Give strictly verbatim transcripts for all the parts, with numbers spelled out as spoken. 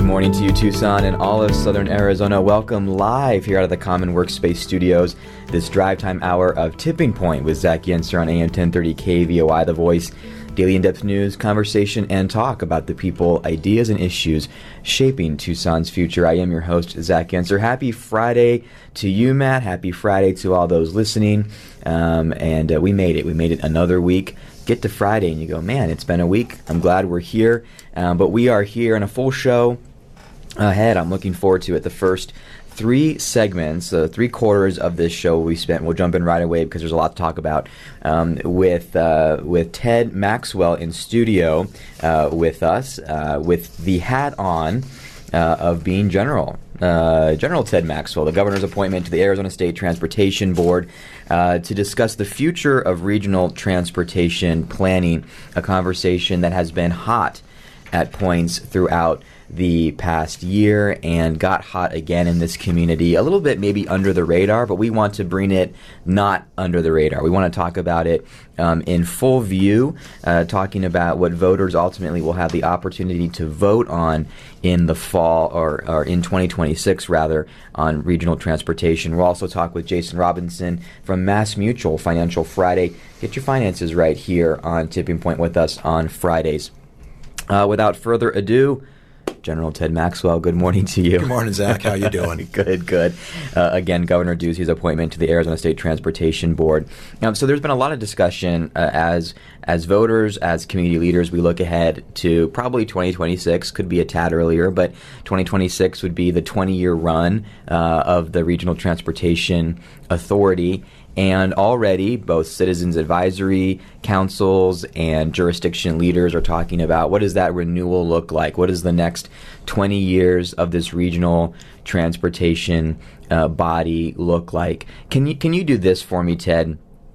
morning to you, Tucson and all of Southern Arizona. Welcome live here out of the Common Workspace Studios. This drive time hour of Tipping Point with Zach Yenser on A M ten thirty K V O I, The Voice. Daily in-depth news, conversation, and talk about the people, ideas, and issues shaping Tucson's future. I am your host, Zach Yenser. Happy Friday to you, Matt. Happy Friday to all those listening. Um, and uh, we made it. We made it another week. Get to Friday and you go, man, it's been a week. I'm glad we're here. Um, but we are here in a full show ahead. I'm looking forward to it. The first three segments, uh, three quarters of this show we spent. We'll jump in right away because there's a lot to talk about um, with uh, with Ted Maxwell in studio uh, with us, uh, with the hat on uh, of being General. Uh, General Ted Maxwell, the governor's appointment to the Arizona State Transportation Board uh, to discuss the future of regional transportation planning, a conversation that has been hot at points throughout the past year and got hot again in this community, a little bit maybe under the radar, but we want to bring it not under the radar. We want to talk about it um, in full view, uh, talking about what voters ultimately will have the opportunity to vote on in the fall, or, or in twenty twenty-six rather, on regional transportation. We'll also talk with Jason Robinson from Mass Mutual Financial Friday. Get your finances right here on Tipping Point with us on Fridays. Uh, without further ado, General Ted Maxwell, good morning to you. Good morning, Zach. How you doing? Good, good. Uh, again, Governor Ducey's appointment to the Arizona State Transportation Board. Um, so there's been a lot of discussion uh, as as voters, as community leaders, we look ahead to probably twenty twenty-six, could be a tad earlier, but twenty twenty-six would be the twenty-year run uh, of the Regional Transportation Authority. And already both citizens advisory councils and jurisdiction leaders are talking about what does that renewal look like? What does the next twenty years of this regional transportation uh, body look like? Can you can you do this for me, Ted,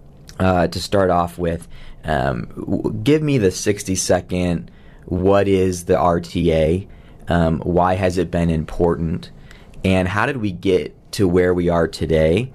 uh, to start off with? Um, w- give me the sixty second, what is the R T A? Um, why has it been important? And how did we get to where we are today?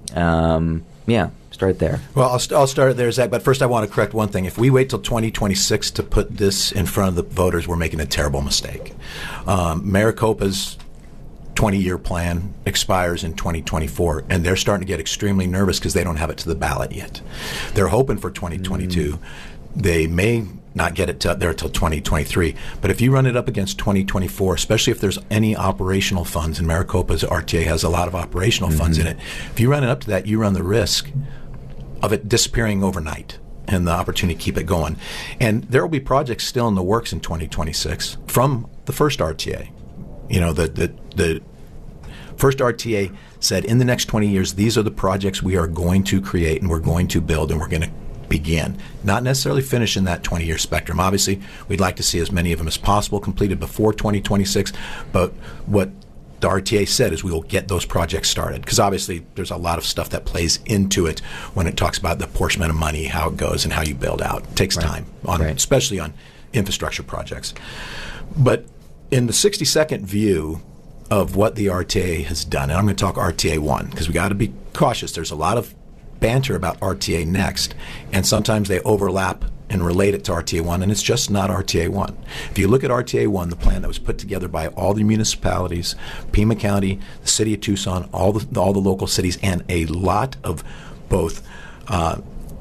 Um, Yeah, start there. Well, I'll, st- I'll start there, Zach, but first I want to correct one thing. If we wait till twenty twenty-six to put this in front of the voters, we're making a terrible mistake. Um, Maricopa's twenty-year plan expires in twenty twenty-four, and they're starting to get extremely nervous because they don't have it to the ballot yet. They're hoping for twenty twenty-two. Mm. They may not get it to, there till twenty twenty-three. But if you run it up against twenty twenty-four, especially if there's any operational funds, and Maricopa's R T A has a lot of operational mm-hmm. funds in it, if you run it up to that, you run the risk of it disappearing overnight and the opportunity to keep it going. And there will be projects still in the works in twenty twenty-six from the first R T A. You know, the the, the first R T A said in the next twenty years, these are the projects we are going to create and we're going to build and we're going to begin. Not necessarily finish in that twenty-year spectrum. Obviously, we'd like to see as many of them as possible completed before twenty twenty-six, but what the R T A said is we will get those projects started, because obviously there's a lot of stuff that plays into it when it talks about the apportionment of money, how it goes, and how you build out. It takes right. time, on, right. especially on infrastructure projects. But in the sixty-second view of what the R T A has done, and I'm going to talk R T A one, because we got to be cautious. There's a lot of banter about R T A next, and sometimes they overlap and relate it to R T A one, and it's just not R T A one. If you look at R T A one, the plan that was put together by all the municipalities, Pima County, the city of Tucson, all the all the local cities, and a lot of both uh,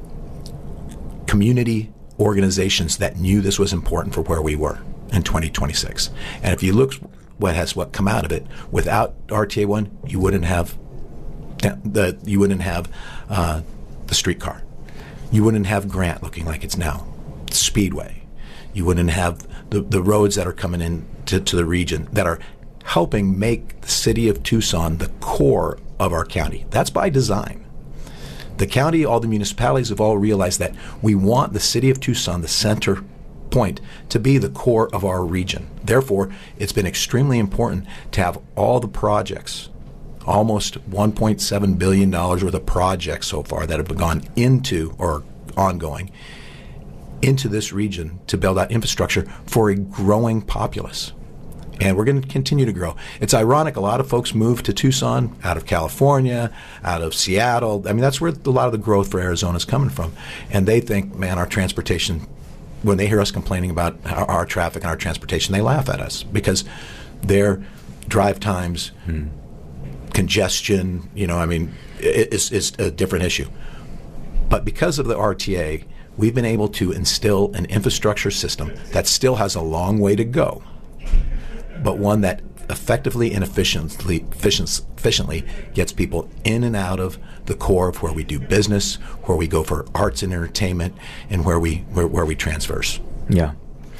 community organizations that knew this was important for where we were in twenty twenty-six. And if you look what has what come out of it, without R T A one, you wouldn't have the you wouldn't have uh, the streetcar. You wouldn't have Grant looking like it's now, Speedway. You wouldn't have the, the roads that are coming in to, to the region that are helping make the city of Tucson the core of our county. That's by design. The county, all the municipalities have all realized that we want the city of Tucson, the center point, to be the core of our region. Therefore, it's been extremely important to have all the projects, almost one point seven billion dollars worth of projects so far that have gone into, or ongoing, into this region to build out infrastructure for a growing populace. And we're going to continue to grow. It's ironic, a lot of folks move to Tucson out of California, out of Seattle. I mean, that's where a lot of the growth for Arizona is coming from. And they think, man, our transportation, when they hear us complaining about our, our traffic and our transportation, they laugh at us, because their drive times, hmm. congestion, you know, I mean, it, it's, it's a different issue. But because of the R T A, we've been able to instill an infrastructure system that still has a long way to go, but one that effectively and efficiently, efficiently gets people in and out of the core of where we do business, where we go for arts and entertainment, and where we where, where we transverse. Yeah.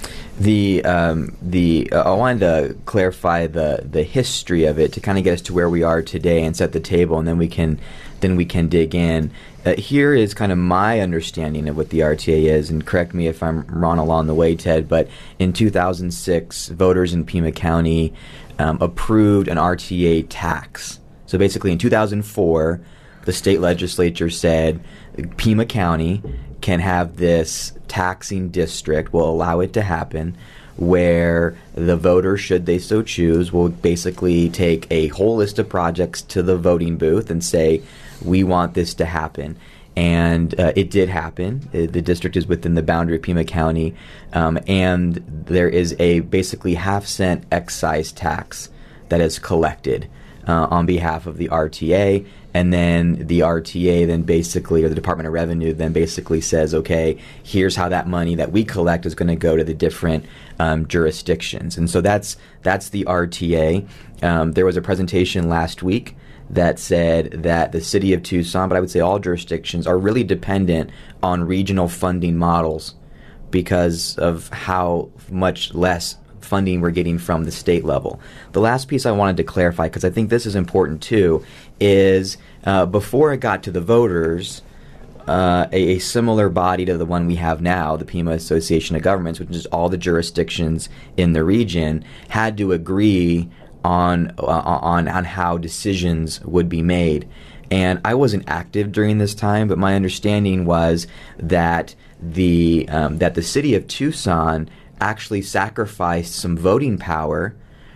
The um, the uh, I wanted to clarify the the history of it to kind of get us to where we are today and set the table, and then we can then we can dig in. Uh, here is kind of my understanding of what the R T A is, and correct me if I'm wrong along the way, Ted, but in two thousand six, voters in Pima County um, approved an R T A tax. So basically in two thousand four, the state legislature said Pima County can have this taxing district, will allow it to happen, where the voter, should they so choose, will basically take a whole list of projects to the voting booth and say, we want this to happen. And uh, it did happen. Uh, the district is within the boundary of Pima County, um, and there is a basically half cent excise tax that is collected uh, on behalf of the R T A. And then the R T A then basically, or the Department of Revenue then basically says, okay, here's how that money that we collect is going to go to the different um, jurisdictions. And so that's that's the R T A. Um, there was a presentation last week that said that the city of Tucson, but I would say all jurisdictions, are really dependent on regional funding models because of how much less funding we're getting from the state level. The last piece I wanted to clarify, because I think this is important too, is uh, before it got to the voters, uh, a, a similar body to the one we have now, the Pima Association of Governments, which is all the jurisdictions in the region, had to agree on uh, on on how decisions would be made. And I wasn't active during this time, but my understanding was that the um, that the city of Tucson actually sacrificed some voting power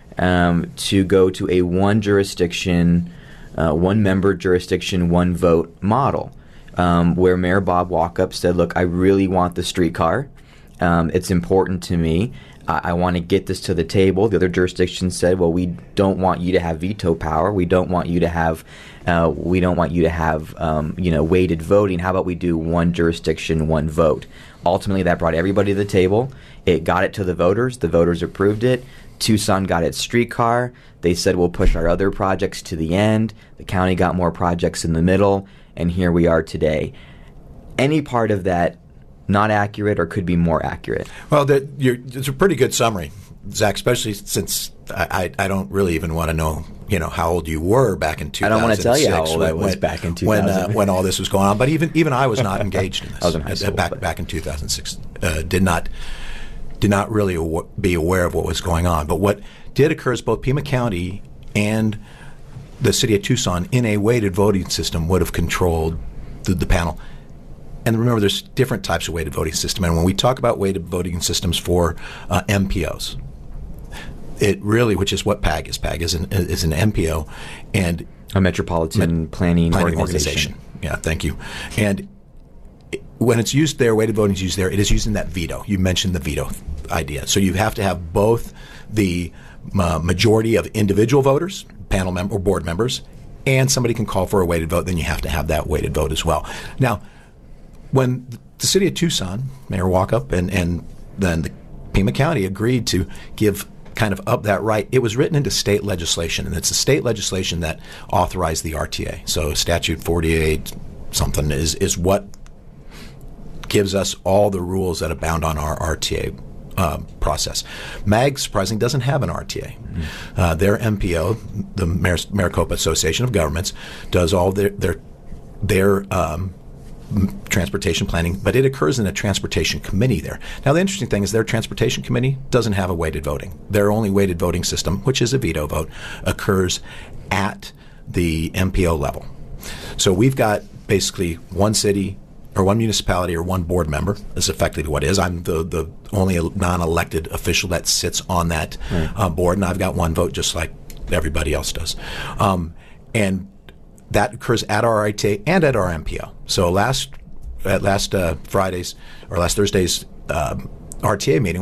um, to go to a one jurisdiction, uh, one member jurisdiction, one vote model, um, where Mayor Bob Walkup said, look, I really want the streetcar. Um, it's important to me. I, I want to get this to the table. The other jurisdictions said, well, we don't want you to have veto power. We don't want you to have uh, we don't want you to have um, you know, weighted voting. How about we do one jurisdiction, one vote? Ultimately, that brought everybody to the table. It got it to the voters. The voters approved it. Tucson got its streetcar. They said, we'll push our other projects to the end. The county got more projects in the middle, and here we are today. Any part of that not accurate or could be more accurate? Well, that, you're, it's a pretty good summary, Zach, especially since I, I, I don't really even want to know, you know, how old you were back in two thousand six. I don't want to tell you how old when, I was back in two when, thousand. uh, when all this was going on. But even even I was not engaged in this. I was in high school, back but. back in two thousand six. Uh, did not did not really aw- be aware of what was going on. But what did occur is both Pima County and the city of Tucson, in a weighted voting system, would have controlled the, the panel. And remember, there's different types of weighted voting system. And when we talk about weighted voting systems for uh, M P Os, it really, which is what PAG is. PAG is an, is an M P O, and a metropolitan met- planning, planning organization. organization. Yeah, thank you. And it, when it's used there, weighted voting is used there. It is used in that veto. You mentioned the veto idea. So you have to have both the uh, majority of individual voters, panel member or board members, and somebody can call for a weighted vote. Then you have to have that weighted vote as well. Now, when the city of Tucson, Mayor Walkup, and, and then the Pima County agreed to give kind of up that right, it was written into state legislation, and it's the state legislation that authorized the R T A. So Statute forty-eight something is, is what gives us all the rules that abound on our R T A uh, process. MAG, surprisingly, doesn't have an R T A. Mm-hmm. Uh, their M P O, the Mar- Maricopa Association of Governments, does all their their their um, transportation planning, but it occurs in a transportation committee there. Now, the interesting thing is their transportation committee doesn't have a weighted voting. Their only weighted voting system, which is a veto vote, occurs at the M P O level. So we've got basically one city or one municipality or one board member is effectively what it is. I'm the, the only non-elected official that sits on that right. uh, board, and I've got one vote just like everybody else does. Um, and that occurs at our R T A and at our M P O. So last at last uh, Friday's or last Thursday's um, R T A meeting,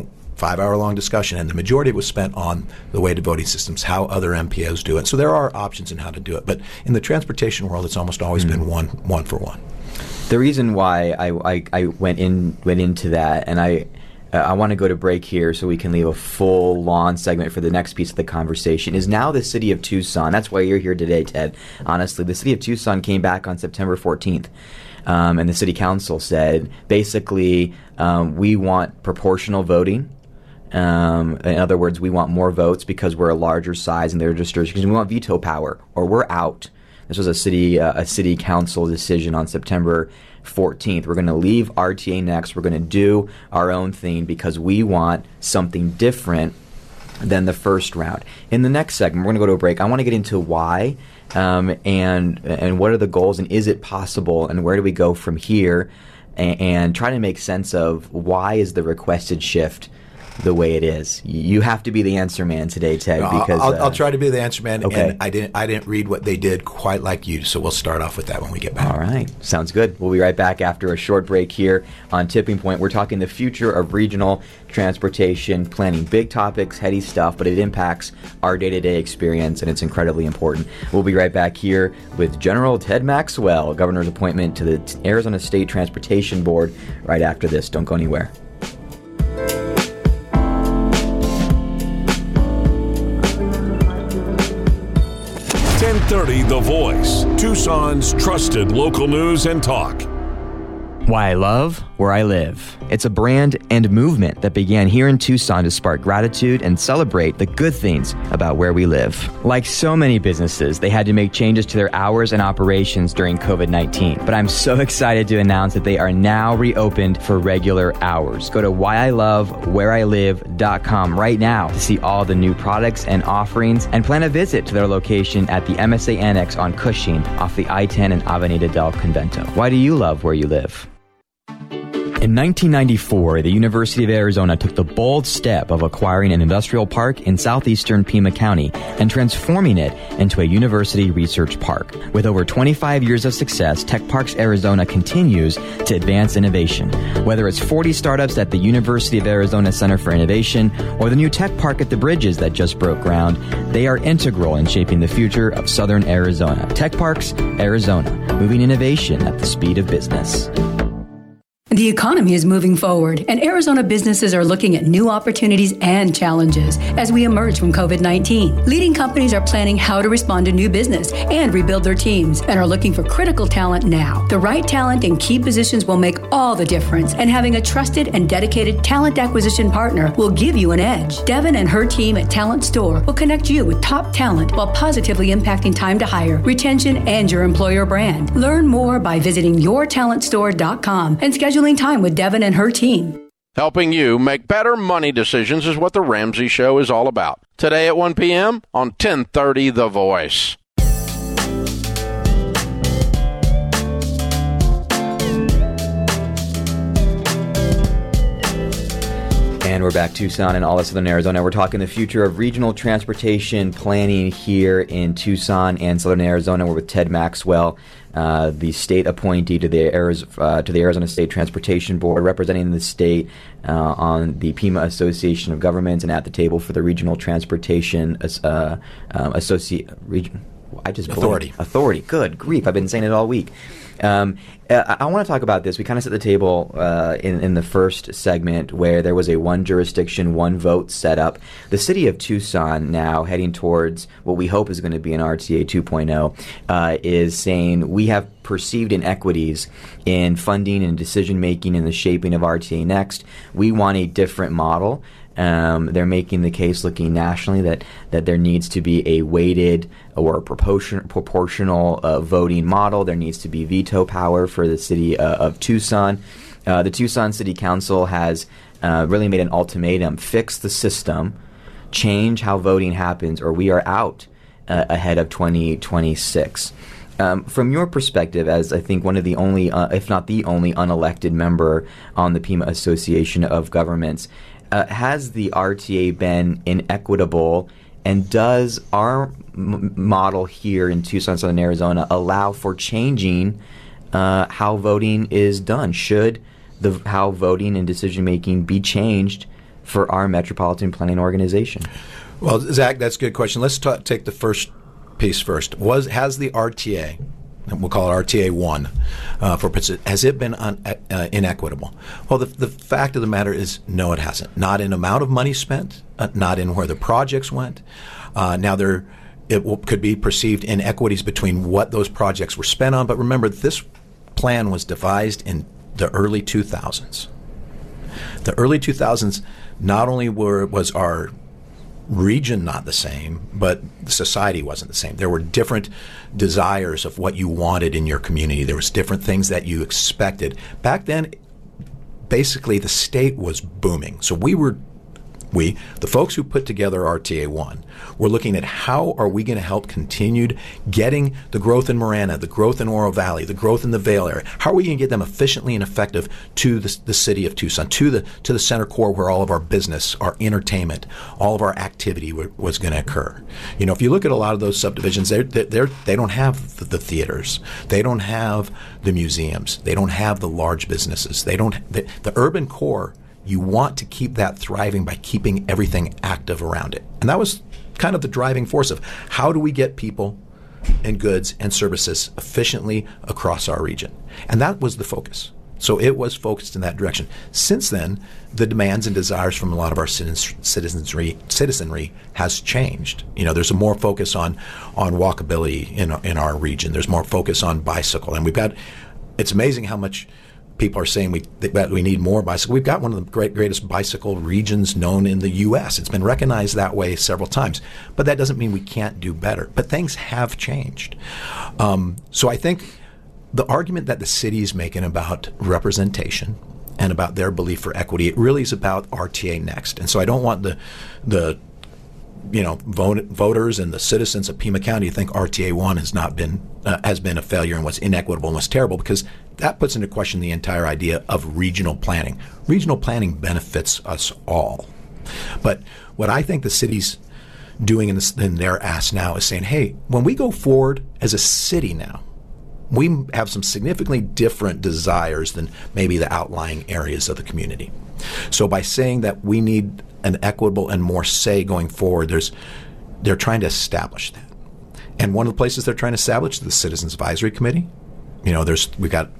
five-hour-long discussion, and the majority of it was spent on the weighted voting systems, how other M P Os do it. So there are options in how to do it, but in the transportation world, it's almost always mm-hmm. been one one for one. The reason why I, I, I went in went into that, and I uh, I want to go to break here so we can leave a full lawn segment for the next piece of the conversation, is now the city of Tucson. That's why you're here today, Ted. Honestly, the city of Tucson came back on September fourteenth. Um, and the city council said, basically, um, we want proportional voting. Um, in other words, we want more votes because we're a larger size in their jurisdiction. We want veto power, or we're out. This was a city uh, a city council decision on September fourteenth. We're going to leave R T A next. We're going to do our own thing because we want something different than the first round. In the next segment, we're going to go to a break. I want to get into why um, and and what are the goals, and is it possible, and where do we go from here, and, and try to make sense of why is the requested shift the way it is. You have to be the answer man today, Ted. Because I'll, uh, I'll try to be the answer man. Okay. And I didn't I didn't read what they did quite like you, so we'll start off with that when we get back. All right, sounds good. We'll be right back after a short break here on Tipping Point. We're talking the future of regional transportation planning. Big topics, heady stuff, but it impacts our day-to-day experience, and it's incredibly important. We'll be right back here with General Ted Maxwell, governor's appointment to the Arizona State Transportation Board, right after this. Don't go anywhere. ten thirty The Voice, Tucson's trusted local news and talk. Why I love where I live. It's a brand and movement that began here in Tucson to spark gratitude and celebrate the good things about where we live. Like so many businesses, they had to make changes to their hours and operations during covid nineteen. But I'm so excited to announce that they are now reopened for regular hours. Go to why I love where I live dot com right now to see all the new products and offerings, and plan a visit to their location at the M S A Annex on Cushing off the I ten and Avenida del Convento. Why do you love where you live? In nineteen ninety-four, the University of Arizona took the bold step of acquiring an industrial park in southeastern Pima County and transforming it into a university research park. With over twenty-five years of success, Tech Parks Arizona continues to advance innovation. Whether it's forty startups at the University of Arizona Center for Innovation or the new tech park at the Bridges that just broke ground, they are integral in shaping the future of southern Arizona. Tech Parks Arizona, moving innovation at the speed of business. The economy is moving forward, and Arizona businesses are looking at new opportunities and challenges as we emerge from covid nineteen. Leading companies are planning how to respond to new business and rebuild their teams, and are looking for critical talent now. The right talent in key positions will make all the difference, and having a trusted and dedicated talent acquisition partner will give you an edge. Devin and her team at Talent Store will connect you with top talent while positively impacting time to hire, retention, and your employer brand. Learn more by visiting your talent store dot com and schedule time with Devin and her team. Helping you make better money decisions is what The Ramsey Show is all about. Today at one p.m. on ten thirty The Voice. And we're back, Tucson and all of Southern Arizona. We're talking the future of regional transportation planning here in Tucson and Southern Arizona. We're with Ted Maxwell, uh, the state appointee to the, Ariz- uh, to the Arizona State Transportation Board, representing the state uh, on the Pima Association of Governments, and at the table for the Regional Transportation uh, um, Associ- Region. I just Authority. Blamed. Authority. Good grief. I've been saying it all week. Um, I, I want to talk about this. We kind of set the table uh, in, in the first segment where there was a one jurisdiction, one vote setup. The city of Tucson, now heading towards what we hope is going to be an R T A two point oh, uh, is saying we have perceived inequities in funding and decision making in the shaping of R T A Next. We want a different model. Um, they're making the case, looking nationally, that, that there needs to be a weighted or a proportion, proportional uh, voting model. There needs to be veto power for the city uh, of Tucson. Uh, the Tucson City Council has uh, really made an ultimatum: fix the system, change how voting happens, or we are out uh, ahead of twenty twenty-six. Um, from your perspective, as I think one of the only, uh, if not the only, unelected member on the Pima Association of Governments, Uh, has the R T A been inequitable, and does our m- model here in Tucson, Southern Arizona, allow for changing uh, how voting is done? Should the how voting and decision making be changed for our metropolitan planning organization? Well, Zach, that's a good question. Let's ta- take the first piece first. Was has the R T A, we'll call it R T A one, uh, for has it been un, uh, inequitable? Well, the, the fact of the matter is, no, it hasn't. Not in amount of money spent, uh, not in where the projects went. Uh, now, there it will, could be perceived inequities between what those projects were spent on, but remember, this plan was devised in the early two thousands. The early two thousands, not only were was our region not the same, but society wasn't the same. There were different desires of what you wanted in your community. There was different things that you expected. Back then, basically, the state was booming. So we were, we, the folks who put together R T A one, were looking at how are we going to help continued getting the growth in Marana, the growth in Oro Valley, the growth in the Vail area. How are we going to get them efficiently and effective to the, the city of Tucson, to the to the center core where all of our business, our entertainment, all of our activity w- was going to occur. You know, if you look at a lot of those subdivisions, they're, they're, they don't have the, the theaters, they don't have the museums, they don't have the large businesses, they don't. The, the urban core. You want to keep that thriving by keeping everything active around it. And that was kind of the driving force of how do we get people and goods and services efficiently across our region. And that was the focus. So it was focused in that direction. Since then, the demands and desires from a lot of our citizenry, citizenry has changed. You know, there's a more focus on, on walkability in, in our region. There's more focus on bicycle. And we've got, it's amazing how much people are saying we that we need more bicycle. We've got one of the great, greatest bicycle regions known in the U S. It's been recognized that way several times. But that doesn't mean we can't do better. But things have changed. Um, so I think the argument that the city is making about representation and about their belief for equity, it really is about R T A Next. And so I don't want the the you know vote, voters and the citizens of Pima County to think R T A one has not been uh, has been a failure and was inequitable and was terrible, because that puts into question the entire idea of regional planning. Regional planning benefits us all. But what I think the city's doing in, this, in their ask now is saying, hey, when we go forward as a city now, we have some significantly different desires than maybe the outlying areas of the community. So by saying that we need an equitable and more say going forward, there's they're trying to establish that. And one of the places they're trying to establish is the Citizens Advisory Committee. You know, there's we've got,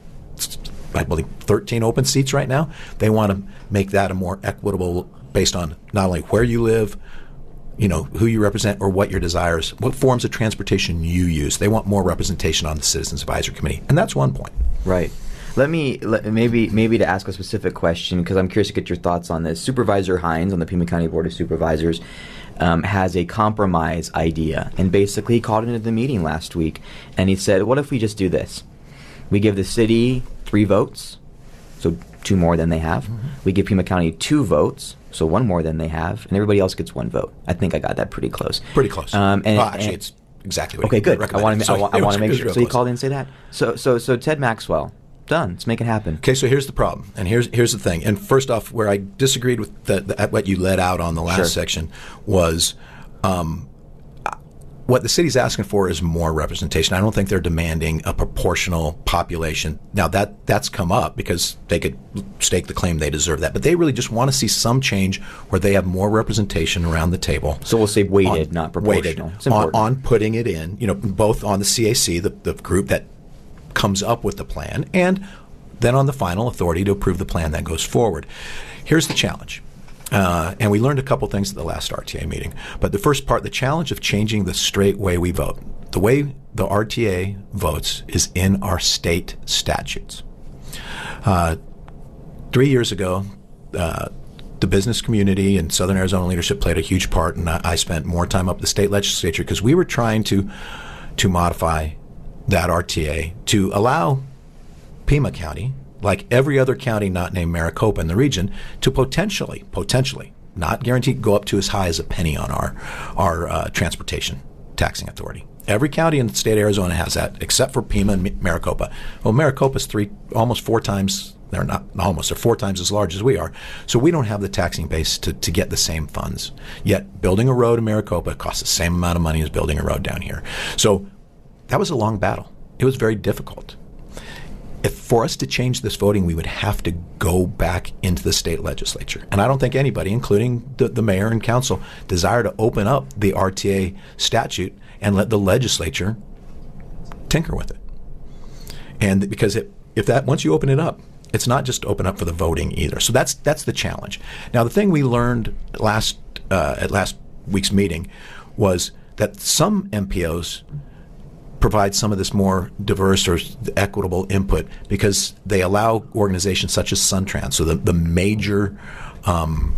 I believe, thirteen open seats right now. They want to make that a more equitable based on not only where you live, you know, who you represent or what your desires, what forms of transportation you use. They want more representation on the Citizens Advisory Committee. And that's one point. Right. Let me let, maybe maybe to ask a specific question, because I'm curious to get your thoughts on this. Supervisor Hines on the Pima County Board of Supervisors um, has a compromise idea, and basically he called into the meeting last week, and he said, what if we just do this? We give the city three votes, so two more than they have. Mm-hmm. We give Pima County two votes, so one more than they have, and everybody else gets one vote. I think I got that pretty close. Pretty close. Um, and, well, actually, and, it's exactly what okay, you good. recommended. I want to. So I want, I want to make sure. So he close. called in and say that. So, so, so Ted Maxwell. Done. Let's make it happen. Okay, so here's the problem, and here's here's the thing. And first off, where I disagreed with the, the, what you let out on the last sure. section was um, what the city's asking for is more representation. I don't think they're demanding a proportional population. Now, that that's come up because they could stake the claim they deserve that, but they really just want to see some change where they have more representation around the table. So we'll say weighted, on, not proportional. Weighted, on, on putting it in, you know, both on the C A C, the, the group that comes up with the plan, and then on the final authority to approve the plan that goes forward. Here's the challenge. Uh, and we learned a couple things at the last R T A meeting. But the first part, the challenge of changing the straight way we vote. The way the R T A votes is in our state statutes. Uh, three years ago, uh, the business community and Southern Arizona leadership played a huge part, and I, I spent more time up the state legislature because we were trying to to modify that R T A to allow Pima County, like every other county not named Maricopa in the region, to potentially, potentially, not guaranteed, go up to as high as a penny on our our uh, transportation taxing authority. Every county in the state of Arizona has that, except for Pima and Maricopa. Well, Maricopa's three, almost four times, they're not almost, they're four times as large as we are. So we don't have the taxing base to, to get the same funds. Yet building a road in Maricopa costs the same amount of money as building a road down here. So that was a long battle. It was very difficult. if for us to change this voting, we would have to go back into the state legislature. And I don't think anybody, including the, the mayor and council, desire to open up the R T A statute and let the legislature tinker with it. And because it, if that once you open it up, it's not just open up for the voting either. So that's that's the challenge. Now, the thing we learned last uh, at last week's meeting was that some M P Os provide some of this more diverse or equitable input because they allow organizations such as Suntrans, so the, the major um,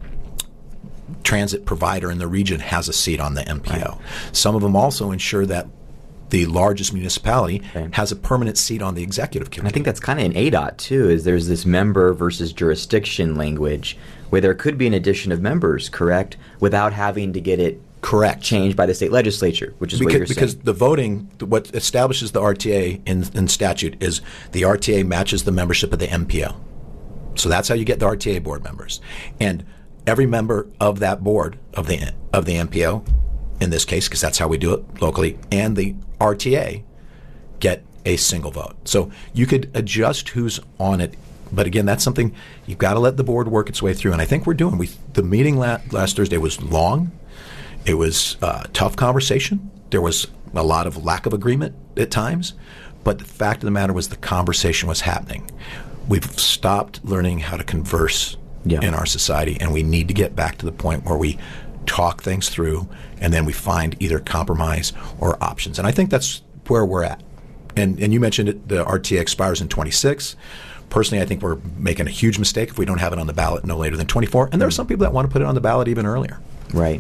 transit provider in the region, has a seat on the M P O. Right. Some of them also ensure that the largest municipality okay. has a permanent seat on the executive committee. And I think that's kind of in A D O T too, is there's this member versus jurisdiction language where there could be an addition of members, correct, without having to get it Correct. changed by the state legislature, which is because, what you're because saying. the voting, what establishes the R T A in, in statute is the R T A matches the membership of the M P O. So that's how you get the R T A board members. And every member of that board, of the of the M P O, in this case, because that's how we do it locally, and the R T A get a single vote. So you could adjust who's on it. But again, that's something you've got to let the board work its way through. And I think we're doing. We The meeting la- last Thursday was long. It was a tough conversation. There was a lot of lack of agreement at times. But the fact of the matter was the conversation was happening. We've stopped learning how to converse yeah. in our society, and we need to get back to the point where we talk things through, and then we find either compromise or options. And I think that's where we're at. And and you mentioned it, the R T A expires in twenty-six. Personally, I think we're making a huge mistake if we don't have it on the ballot no later than twenty-four. And there are some people that want to put it on the ballot even earlier. Right.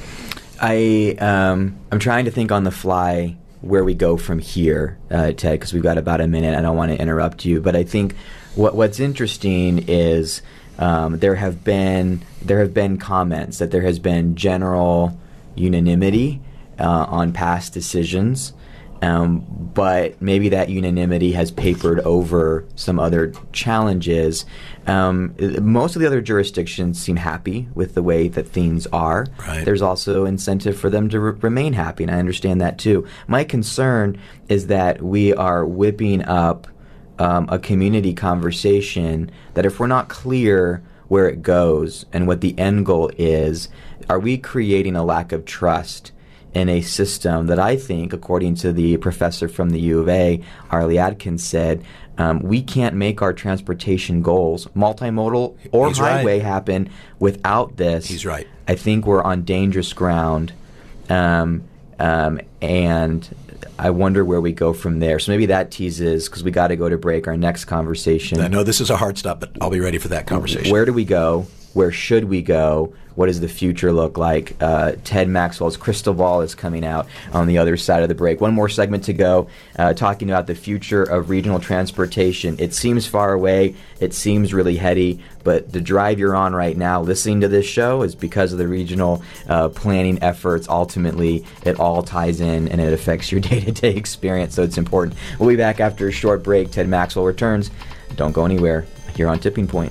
I, um, I'm trying to think on the fly where we go from here, uh, Ted, because we've got about a minute. I don't want to interrupt you. But I think what what's interesting is um, there have been there have been comments that there has been general unanimity uh, on past decisions. Um, but maybe that unanimity has papered over some other challenges. Um, most of the other jurisdictions seem happy with the way that things are. Right. There's also incentive for them to re- remain happy, and I understand that too. My concern is that we are whipping up um, a community conversation that if we're not clear where it goes and what the end goal is, are we creating a lack of trust in a system that I think, according to the professor from the U of A, Arlie Adkins, said, um, we can't make our transportation goals, multimodal or He's highway, right. happen without this. He's right. I think we're on dangerous ground, um, um, and I wonder where we go from there. So maybe that teases, because we got to go to break, our next conversation. I know this is a hard stop, but I'll be ready for that conversation. Where do we go? Where should we go? What does the future look like? Uh, Ted Maxwell's crystal ball is coming out on the other side of the break. One more segment to go, uh, talking about the future of regional transportation. It seems far away. It seems really heady. But the drive you're on right now, listening to this show, is because of the regional uh, planning efforts. Ultimately, it all ties in and it affects your day-to-day experience. So it's important. We'll be back after a short break. Ted Maxwell returns. Don't go anywhere here on Tipping Point.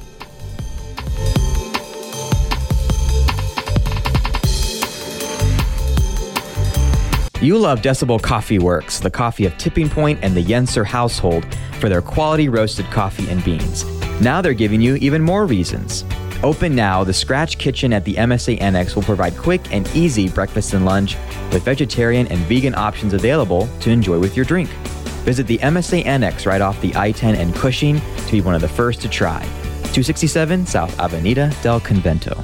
You love Decibel Coffee Works, the coffee of Tipping Point and the Yenser household, for their quality roasted coffee and beans. Now they're giving you even more reasons. Open now, the Scratch Kitchen at the M S A Annex will provide quick and easy breakfast and lunch with vegetarian and vegan options available to enjoy with your drink. Visit the M S A Annex right off the I ten and Cushing to be one of the first to try. two sixty-seven South Avenida del Convento.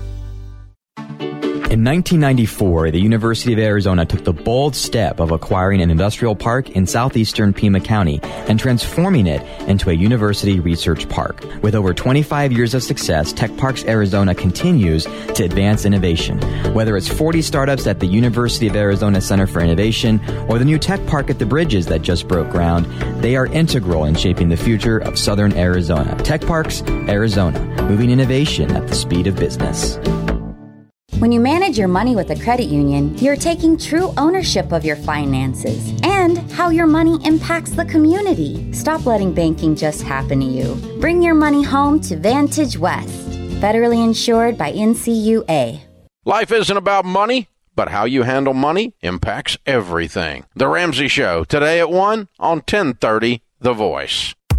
In nineteen ninety-four, the University of Arizona took the bold step of acquiring an industrial park in southeastern Pima County and transforming it into a university research park. With over twenty-five years of success, Tech Parks Arizona continues to advance innovation. Whether it's forty startups at the University of Arizona Center for Innovation or the new Tech Park at the Bridges that just broke ground, they are integral in shaping the future of Southern Arizona. Tech Parks Arizona, moving innovation at the speed of business. When you manage your money with a credit union, you're taking true ownership of your finances and how your money impacts the community. Stop letting banking just happen to you. Bring your money home to Vantage West, federally insured by N C U A. Life isn't about money, but how you handle money impacts everything. The Ramsey Show, today at one on ten thirty The Voice.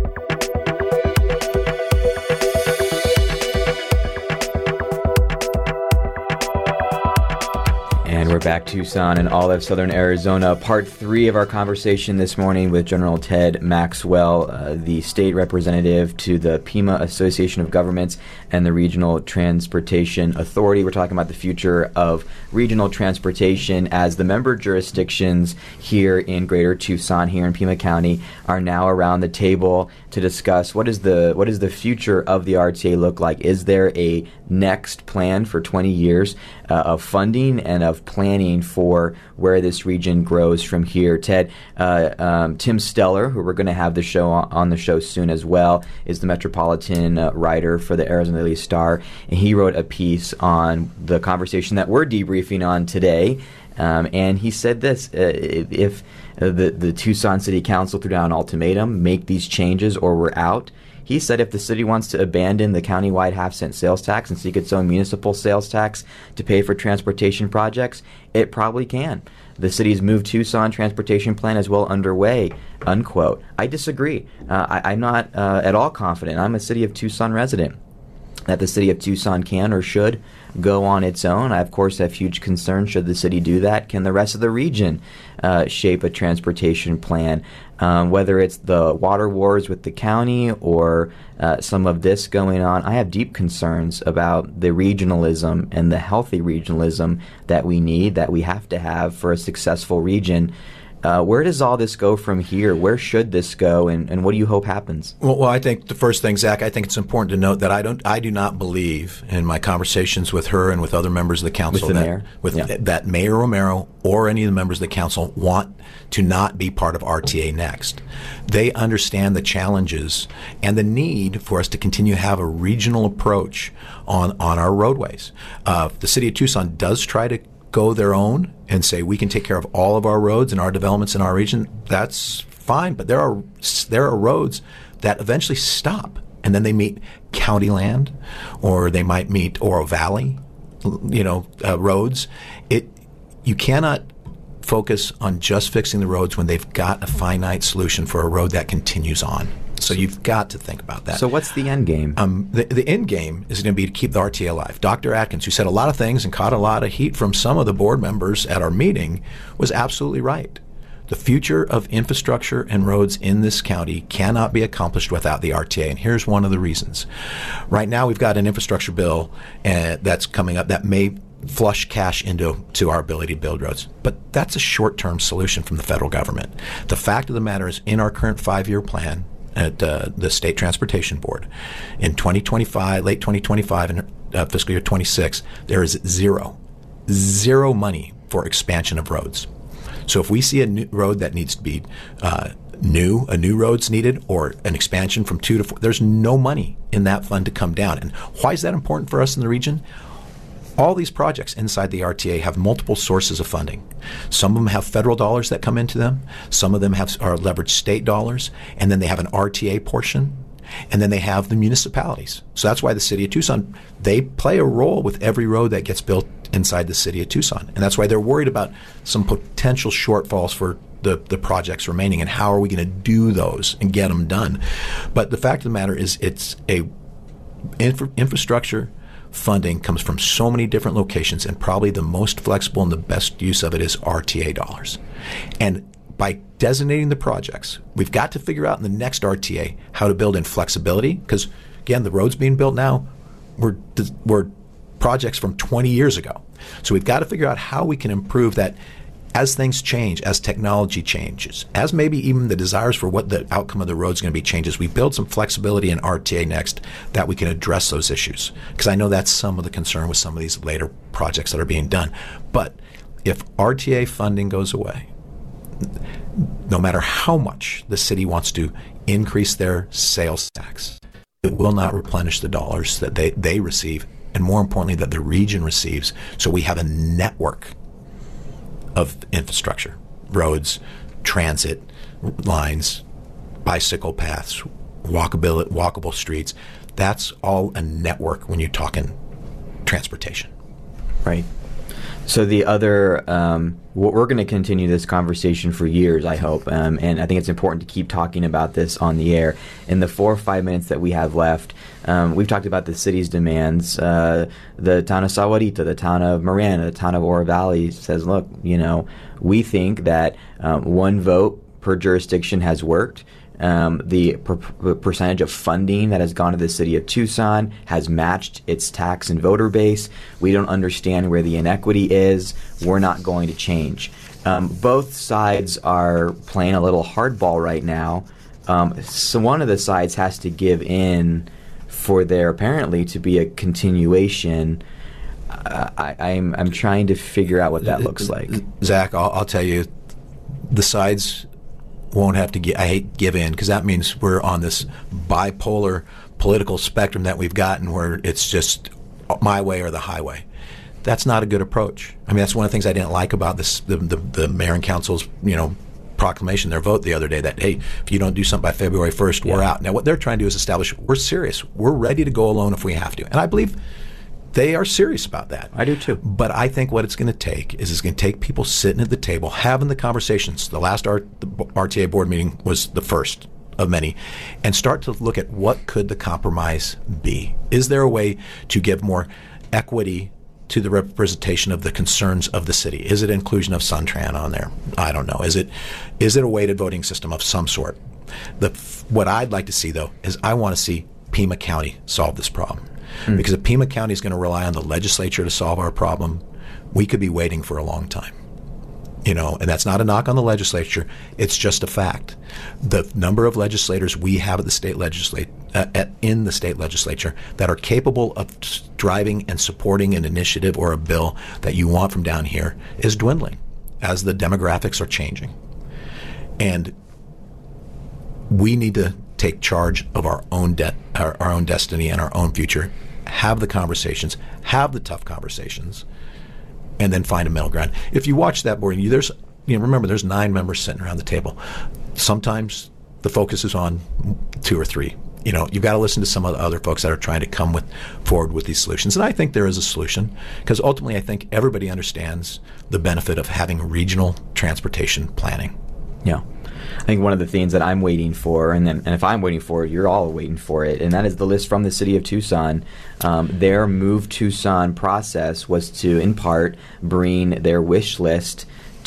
And we're back, Tucson and all of Southern Arizona. Part three of our conversation this morning with General Ted Maxwell, uh, the state representative to the Pima Association of Governments and the Regional Transportation Authority. We're talking about the future of regional transportation as the member jurisdictions here in Greater Tucson, here in Pima County, are now around the table to discuss what is the what is the future of the R T A look like. Is there a next plan for twenty years uh, of funding and of planning for where this region grows from here? Ted, uh, um, Tim Steller, who we're going to have the show on, on the show soon as well, is the metropolitan uh, writer for the Arizona Daily Star, and he wrote a piece on the conversation that we're debriefing on today. Um, and he said this: uh, if uh, the the Tucson City Council threw down an ultimatum, make these changes or we're out. He said if the city wants to abandon the countywide half-cent sales tax and seek its own municipal sales tax to pay for transportation projects, it probably can. The city's Move Tucson transportation plan is well underway, unquote. I disagree. Uh, I, I'm not uh, at all confident. I'm a City of Tucson resident that the City of Tucson can or should go on its own. I, of course, have huge concerns should the city do that. Can the rest of the region uh, shape a transportation plan? Um, whether it's the water wars with the county or uh, some of this going on, I have deep concerns about the regionalism and the healthy regionalism that we need, that we have to have for a successful region. Uh, where does all this go from here? Where should this go, and, and what do you hope happens? Well, well, I think the first thing, Zach, I think it's important to note that I don't, I do not believe in my conversations with her and with other members of the council with the that, mayor? with Yeah. th- that Mayor Romero or any of the members of the council want to not be part of R T A Next. They understand the challenges and the need for us to continue to have a regional approach on on our roadways. Uh, the city of Tucson does try to go their own and say we can take care of all of our roads and our developments in our region. That's fine, but there are there are roads that eventually stop, and then they meet county land, or they might meet Oro Valley, you know, uh, roads. It you cannot focus on just fixing the roads when they've got a finite solution for a road that continues on. So you've got to think about that. So what's the end game? Um, the, the end game is going to be to keep the R T A alive. Doctor Atkins, who said a lot of things and caught a lot of heat from some of the board members at our meeting, was absolutely right. The future of infrastructure and roads in this county cannot be accomplished without the R T A, and here's one of the reasons. Right now we've got an infrastructure bill uh, that's coming up that may flush cash into to our ability to build roads. But that's a short-term solution from the federal government. The fact of the matter is, in our current five-year plan, at uh, the State Transportation Board, in twenty twenty-five, late twenty twenty-five and uh, fiscal year twenty-six, there is zero, zero money for expansion of roads. So if we see a new road that needs to be uh, new, a new road's needed, or an expansion from two to four, there's no money in that fund to come down. And why is that important for us in the region? All these projects inside the R T A have multiple sources of funding. Some of them have federal dollars that come into them. Some of them have are leveraged state dollars, and then they have an R T A portion, and then they have the municipalities. So that's why the city of Tucson, they play a role with every road that gets built inside the city of Tucson, and that's why they're worried about some potential shortfalls for the, the projects remaining, and how are we going to do those and get them done. But the fact of the matter is, it's a infra- infrastructure funding comes from so many different locations, and probably the most flexible and the best use of it is R T A dollars. And by designating the projects, we've got to figure out in the next R T A how to build in flexibility, because, again, the roads being built now were, were projects from twenty years ago. So we've got to figure out how we can improve that as things change, as technology changes, as maybe even the desires for what the outcome of the road is going to be changes. We build some flexibility in R T A Next that we can address those issues. Because I know that's some of the concern with some of these later projects that are being done. But if R T A funding goes away, no matter how much the city wants to increase their sales tax, it will not replenish the dollars that they, they receive, and more importantly, that the region receives. So we have a network of infrastructure, roads, transit lines, bicycle paths, walkable, walkable streets. That's all a network when you're talking transportation. Right. So the other, um, we're going to continue this conversation for years, I hope, um, and I think it's important to keep talking about this on the air. In the four or five minutes that we have left, um, we've talked about the city's demands. Uh, the town of Sahuarita, the town of Marana, the town of Oro Valley says, look, you know, we think that um, one vote per jurisdiction has worked. Um, the per- percentage of funding that has gone to the city of Tucson has matched its tax and voter base. We don't understand where the inequity is. We're not going to change. Um, both sides are playing a little hardball right now. Um, so one of the sides has to give in for there apparently to be a continuation. Uh, I, I'm I'm trying to figure out what that looks like. Zach, I'll, I'll tell you, the sides won't have to give, I hate give in, because that means we're on this bipolar political spectrum that we've gotten where it's just my way or the highway. That's not a good approach. I mean, that's one of the things I didn't like about this, the, the, the mayor and council's, you know, proclamation, their vote the other day, that, hey, if you don't do something by February first, yeah. we're out. Now, what they're trying to do is establish we're serious. We're ready to go alone if we have to. And I believe they are serious about that. I do too. But I think what it's going to take is it's going to take people sitting at the table, having the conversations. The last R- the R T A board meeting was the first of many, and start to look at what could the compromise be. Is there a way to give more equity to the representation of the concerns of the city? Is it inclusion of Suntran on there? I don't know. Is it is it a weighted voting system of some sort? The what I'd like to see, though, is I want to see Pima County solve this problem. Mm. Because if Pima County is going to rely on the legislature to solve our problem, we could be waiting for a long time. You know, and that's not a knock on the legislature. It's just a fact. The number of legislators we have at the state legislate uh, at, in the state legislature that are capable of driving and supporting an initiative or a bill that you want from down here is dwindling as the demographics are changing. And we need to take charge of our own de- our, our own destiny and our own future. Have the conversations, have the tough conversations, and then find a middle ground. If you watch that board, you, there's you know remember there's nine members sitting around the table. Sometimes the focus is on two or three. You know, you've got to listen to some of the other folks that are trying to come with forward with these solutions. And I think there is a solution, because ultimately I think everybody understands the benefit of having regional transportation planning. Yeah. I think one of the things that I'm waiting for, and then, and if I'm waiting for it, you're all waiting for it, and that is the list from the city of Tucson. Um, their Move Tucson process was to, in part, bring their wish list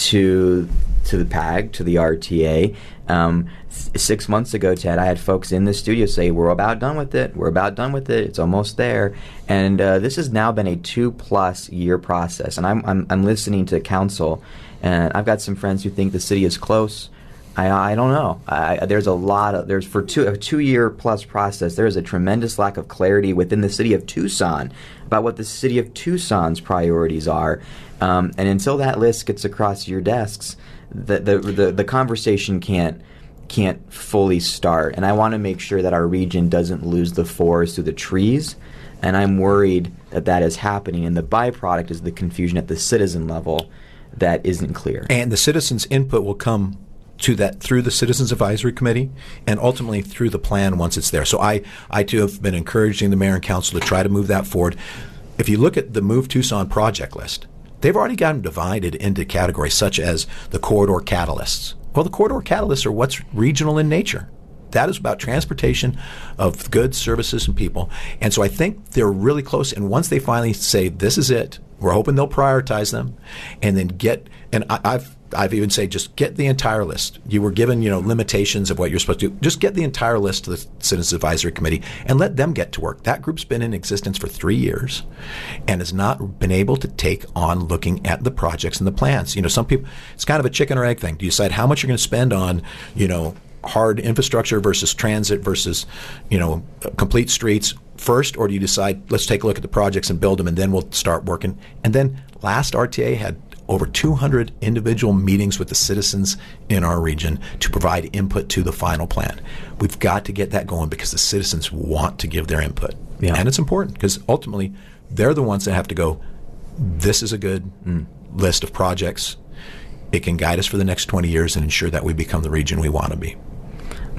to to the P A G, to the R T A. Um, six months ago, Ted, I had folks in the studio say, we're about done with it. We're about done with it. It's almost there. And uh, this has now been a two-plus year process. And I'm, I'm, I'm listening to council, and I've got some friends who think the city is close. I, I don't know. I, there's a lot of, there's for two, a two-year plus process, there is a tremendous lack of clarity within the city of Tucson about what the city of Tucson's priorities are. Um, and until that list gets across your desks, the the the, the conversation can't can't fully start. And I want to make sure that our region doesn't lose the forest through the trees. And I'm worried that that is happening. And the byproduct is the confusion at the citizen level that isn't clear. And the citizens' input will come to that through the Citizens Advisory Committee and ultimately through the plan once it's there. So I, I too have been encouraging the mayor and council to try to move that forward. If you look at the Move Tucson project list, they've already got them divided into categories such as the corridor catalysts. Well, the corridor catalysts are what's regional in nature. That is about transportation of goods, services, and people. And so I think they're really close. And once they finally say, this is it, we're hoping they'll prioritize them and then get, and I, I've I've even say just get the entire list. You were given, you know, limitations of what you're supposed to do. Just get the entire list to the Citizens Advisory Committee and let them get to work. That group's been in existence for three years and has not been able to take on looking at the projects and the plans. You know, some people, it's kind of a chicken or egg thing. Do you decide how much you're going to spend on, you know, hard infrastructure versus transit versus, you know, complete streets first, or do you decide, let's take a look at the projects and build them and then we'll start working? And then last R T A had over two hundred individual meetings with the citizens in our region to provide input to the final plan. We've got to get that going because the citizens want to give their input. Yeah. And it's important because ultimately they're the ones that have to go, this is a good mm. list of projects. It can guide us for the next twenty years and ensure that we become the region we want to be.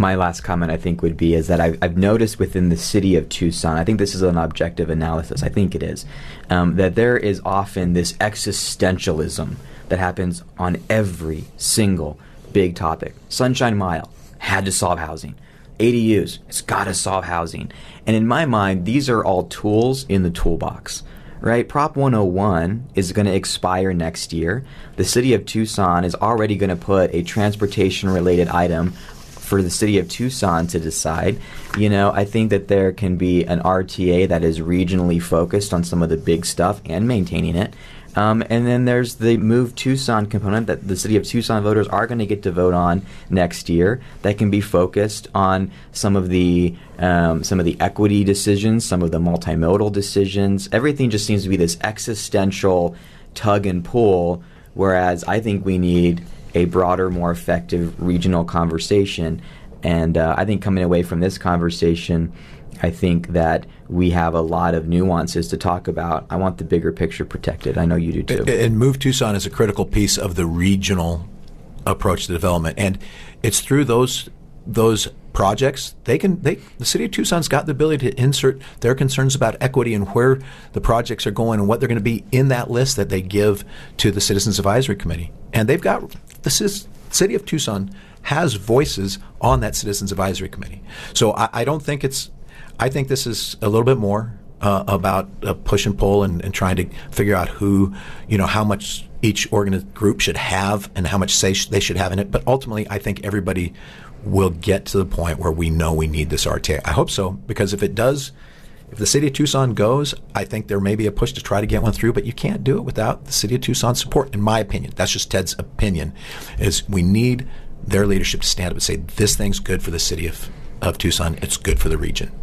my last comment, I think, would be is that I've, I've noticed within the city of Tucson, I think this is an objective analysis, I think it is, um, that there is often this existentialism that happens on every single big topic. Sunshine Mile had to solve housing. A D Us, it's got to solve housing. And in my mind, these are all tools in the toolbox, right? Prop one oh one is going to expire next year. The city of Tucson is already going to put a transportation-related item for the city of Tucson to decide. You know, I think that there can be an R T A that is regionally focused on some of the big stuff and maintaining it. Um, and then there's the Move Tucson component that the city of Tucson voters are going to get to vote on next year that can be focused on some of the um, some of the equity decisions, some of the multimodal decisions. Everything just seems to be this existential tug and pull, whereas I think we need a broader, more effective regional conversation. And uh, I think coming away from this conversation, I think that we have a lot of nuances to talk about. I want the bigger picture protected. I know you do too. And Move Tucson is a critical piece of the regional approach to development, and it's through those those projects they can they the city of Tucson's got the ability to insert their concerns about equity and where the projects are going and what they're going to be in that list that they give to the Citizens Advisory Committee. And they've got the city of Tucson has voices on that Citizens Advisory Committee. So I, I don't think it's I think this is a little bit more uh, about uh, push and pull and, and trying to figure out who, you know, how much each organi- group should have and how much say sh- they should have in it. But ultimately, I think everybody will get to the point where we know we need this R T A. I hope so, because if it does, if the city of Tucson goes, I think there may be a push to try to get one through, but you can't do it without the city of Tucson's support, in my opinion. That's just Ted's opinion, is we need their leadership to stand up and say, this thing's good for the city of, of Tucson, it's good for the region.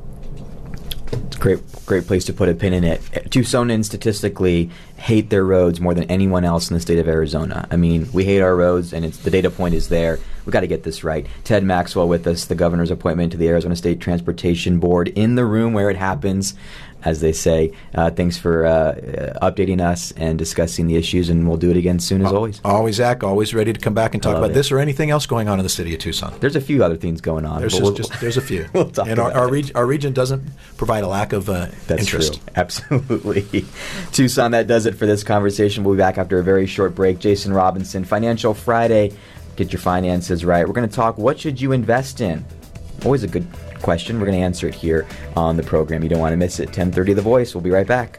It's a great, great place to put a pin in it. Tucsonans statistically hate their roads more than anyone else in the state of Arizona. I mean, we hate our roads, and it's the data point is there. We've got to get this right. Ted Maxwell with us, the governor's appointment to the Arizona State Transportation Board, in the room where it happens, as they say. Uh, thanks for uh, updating us and discussing the issues, and we'll do it again soon as uh, always. Always, Zach. Always ready to come back and talk about it. this or anything else going on in the city of Tucson. There's a few other things going on. There's just, we'll, just there's a few. We'll talk and our, about our, it. reg- our region doesn't provide a lack of uh, That's interest. True. Absolutely. Tucson, that does it for this conversation. We'll be back after a very short break. Jason Robinson, Financial Friday. Get your finances right. We're going to talk, what should you invest in? Always a good question. We're going to answer it here on the program. You don't want to miss it. ten thirty The Voice. We'll be right back.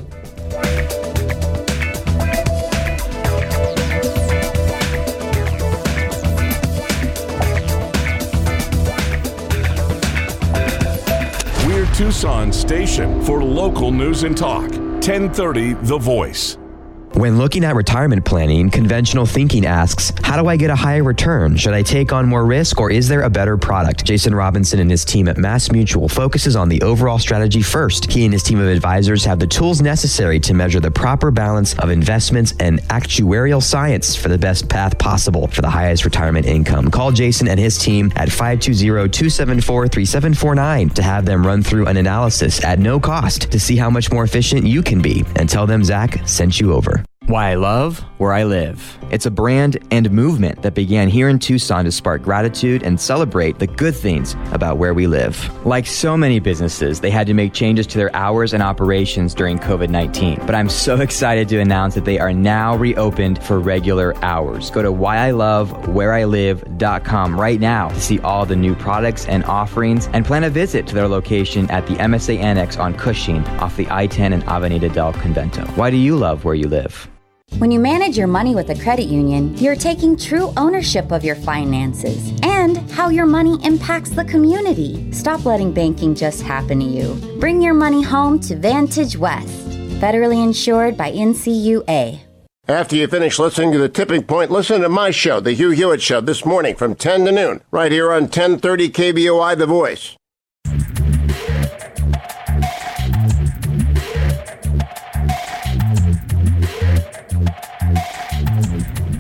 We're Tucson's station for local news and talk. ten thirty The Voice. When looking at retirement planning, conventional thinking asks, how do I get a higher return? Should I take on more risk, or is there a better product? Jason Robinson and his team at Mass Mutual focuses on the overall strategy first. He and his team of advisors have the tools necessary to measure the proper balance of investments and actuarial science for the best path possible for the highest retirement income. Call Jason and his team at five two zero, two seven four, three seven four nine to have them run through an analysis at no cost to see how much more efficient you can be, and tell them Zach sent you over. Why I love where I live. It's a brand and movement that began here in Tucson to spark gratitude and celebrate the good things about where we live. Like so many businesses, they had to make changes to their hours and operations during covid nineteen. But I'm so excited to announce that they are now reopened for regular hours. Go to why I love where I live dot com right now to see all the new products and offerings, and plan a visit to their location at the M S A Annex on Cushing off the I ten and Avenida del Convento. Why do you love where you live? When you manage your money with a credit union, you're taking true ownership of your finances and how your money impacts the community. Stop letting banking just happen to you. Bring your money home to Vantage West. Federally insured by N C U A. After you finish listening to The Tipping Point, listen to my show, The Hugh Hewitt Show, this morning from ten to noon, right here on ten thirty K V O I, The Voice.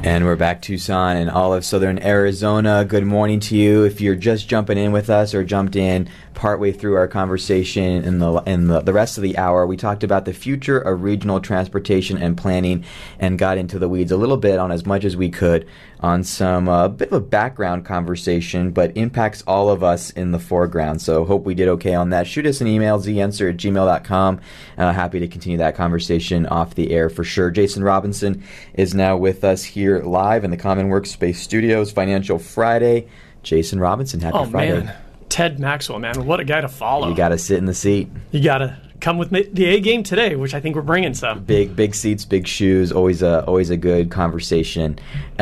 And we're back, Tucson and all of Southern Arizona. Good morning to you. If you're just jumping in with us or jumped in partway through our conversation in the in the, the rest of the hour, we talked about the future of regional transportation and planning and got into the weeds a little bit on as much as we could on some uh, bit of a background conversation, but impacts all of us in the foreground. So hope we did okay on that. Shoot us an email, z answer at gmail dot com. Uh, happy to continue that conversation off the air for sure. Jason Robinson is now with us here live in the Common Workspace Studios, Financial Friday. Jason Robinson, happy oh, Friday. Man. Ted Maxwell, man, what a guy to follow. You got to sit in the seat. You got to come with the A game today, which I think we're bringing some. Big, big seats, big shoes. Always a, always a good conversation.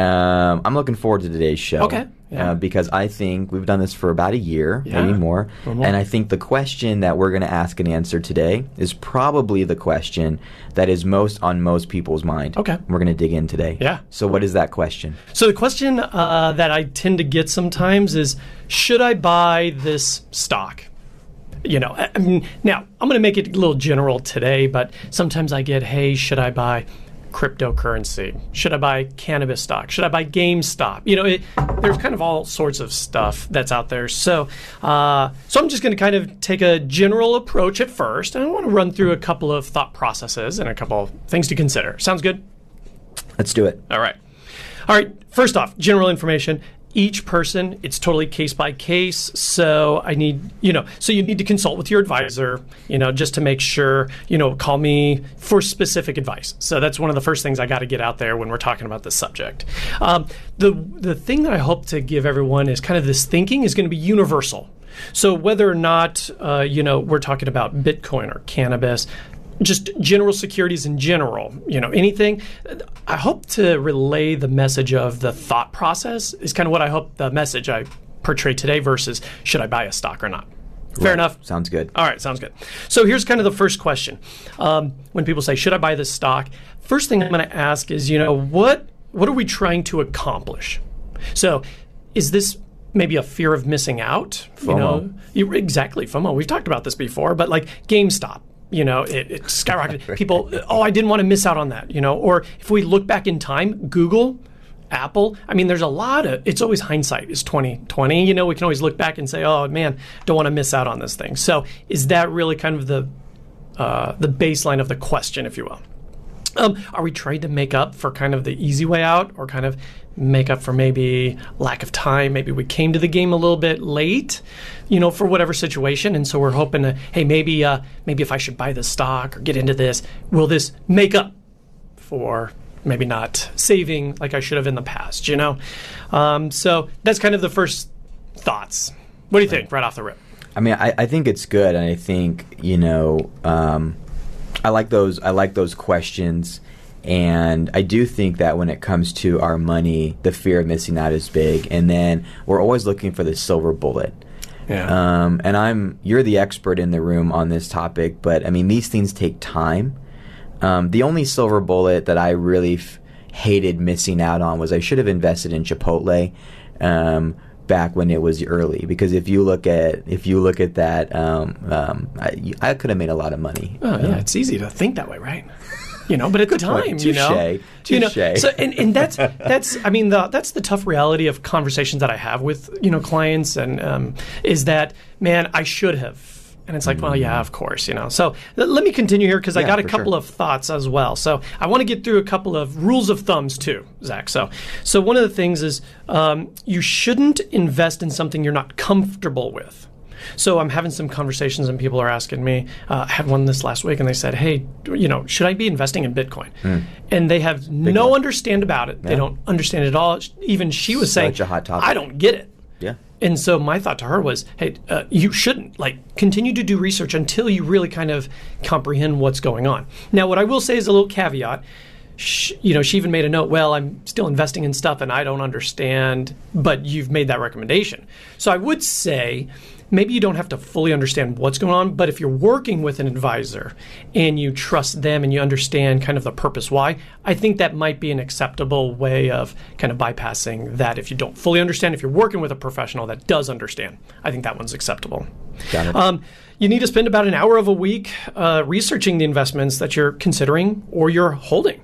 Um, I'm looking forward to today's show. Okay. Yeah. Uh, because I think we've done this for about a year, yeah. maybe more. more. And I think the question that we're going to ask and answer today is probably the question that is most on most people's mind. Okay. We're going to dig in today. Yeah. So what is that question? So the question uh, that I tend to get sometimes is, should I buy this stock? You know, I mean, now I'm going to make it a little general today, but sometimes I get, hey, should I buy cryptocurrency? Should I buy cannabis stock? Should I buy GameStop? You know, it, there's kind of all sorts of stuff that's out there. So, uh, so I'm just going to kind of take a general approach at first, and I want to run through a couple of thought processes and a couple of things to consider. Sounds good? Let's do it. All right. All right. First off, general information. Each person, it's totally case by case. So I need, you know, so you need to consult with your advisor, you know, just to make sure, you know, call me for specific advice. So that's one of the first things I got to get out there when we're talking about this subject. Um, the the thing that I hope to give everyone is kind of this thinking is going to be universal. So whether or not, uh, you know, we're talking about Bitcoin or cannabis, just general securities in general, you know, anything. I hope to relay the message of the thought process is kind of what I hope the message I portray today versus should I buy a stock or not. Fair right. enough? Sounds good. All right, sounds good. So here's kind of the first question. Um, when people say, should I buy this stock? First thing I'm going to ask is, you know, what what are we trying to accomplish? So is this maybe a fear of missing out? FOMO. You know, you, exactly, FOMO. We've talked about this before, but like GameStop. You know, it, it skyrocketed. People, oh, I didn't want to miss out on that, you know. Or if we look back in time, Google, Apple, I mean, there's a lot of, it's always hindsight is twenty twenty. You know, we can always look back and say, oh, man, don't want to miss out on this thing. So is that really kind of the uh, the baseline of the question, if you will? Um, are we trying to make up for kind of the easy way out or kind of make up for maybe lack of time? Maybe we came to the game a little bit late, you know, for whatever situation. And so we're hoping to, hey, maybe uh, maybe if I should buy this stock or get into this, will this make up for maybe not saving like I should have in the past, you know? Um, so that's kind of the first thoughts. What do you think right off the rip? I mean, I, I think it's good. And I think, you know, um, I like those. I like those questions, and I do think that when it comes to our money, the fear of missing out is big. And then we're always looking for the silver bullet. Yeah. Um, and I'm you're the expert in the room on this topic, but I mean these things take time. Um, the only silver bullet that I really f- hated missing out on was I should have invested in Chipotle. Um, back when it was early, because if you look at if you look at that, um, um, I, I could have made a lot of money. Oh yeah, it's easy to think that way, right? You know, but at the time, Touché. you know, Touché. you know, so and, and that's that's I mean the, that's the tough reality of conversations that I have with you know clients, and um, is that man, I should have. And it's like, mm. well, yeah, of course, you know. So th- let me continue here because yeah, I got a couple sure. of thoughts as well. So I want to get through a couple of rules of thumbs too, Zach. So, so one of the things is um, you shouldn't invest in something you're not comfortable with. So I'm having some conversations and people are asking me, uh, I had one this last week and they said, hey, you know, should I be investing in Bitcoin? Mm. And they have Big no one. understand about it. Yeah. They don't understand it at all. Even she was Such saying, a hot topic. I don't get it. Yeah. And so my thought to her was, hey, uh, you shouldn't. Like, continue to do research until you really kind of comprehend what's going on. Now, what I will say is a little caveat. She, you know, she even made a note, well, I'm still investing in stuff and I don't understand, but you've made that recommendation. So I would say maybe you don't have to fully understand what's going on, but if you're working with an advisor and you trust them and you understand kind of the purpose why, I think that might be an acceptable way of kind of bypassing that if you don't fully understand. If you're working with a professional that does understand, I think that one's acceptable. Got it. Um, you need to spend about an hour of a week uh, researching the investments that you're considering or you're holding.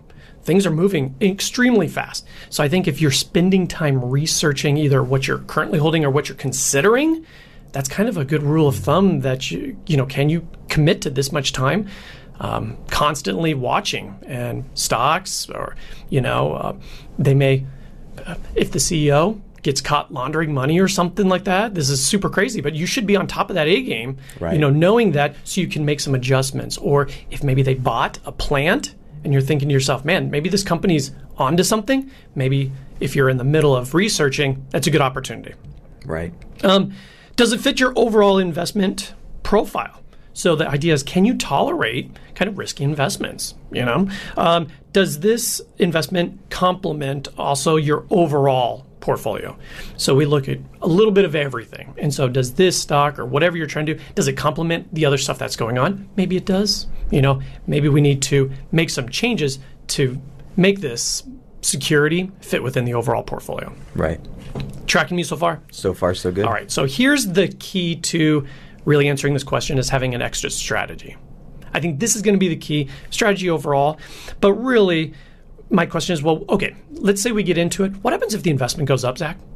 Things are moving extremely fast. So I think if you're spending time researching either what you're currently holding or what you're considering, that's kind of a good rule of thumb that you, you know, can you commit to this much time? Um, constantly watching and stocks, or, you know, uh, they may, uh, if the C E O gets caught laundering money or something like that, this is super crazy, but you should be on top of that A game, right. you know, knowing that so you can make some adjustments. Or if maybe they bought a plant and you're thinking to yourself, man, maybe this company's onto something. Maybe if you're in the middle of researching, that's a good opportunity. Right. Um, does it fit your overall investment profile? So the idea is, can you tolerate kind of risky investments? You know, um, does this investment complement also your overall portfolio? So we look at a little bit of everything. And so does this stock or whatever you're trying to do, does it complement the other stuff that's going on? Maybe it does. You know, maybe we need to make some changes to make this security fit within the overall portfolio. Right. Tracking me so far? So far, so good. All right. So here's the key to really answering this question, is having an exit strategy. I think this is going to be the key strategy overall. But really, my question is, well, okay, let's say we get into it. What happens if the investment goes up, Zach?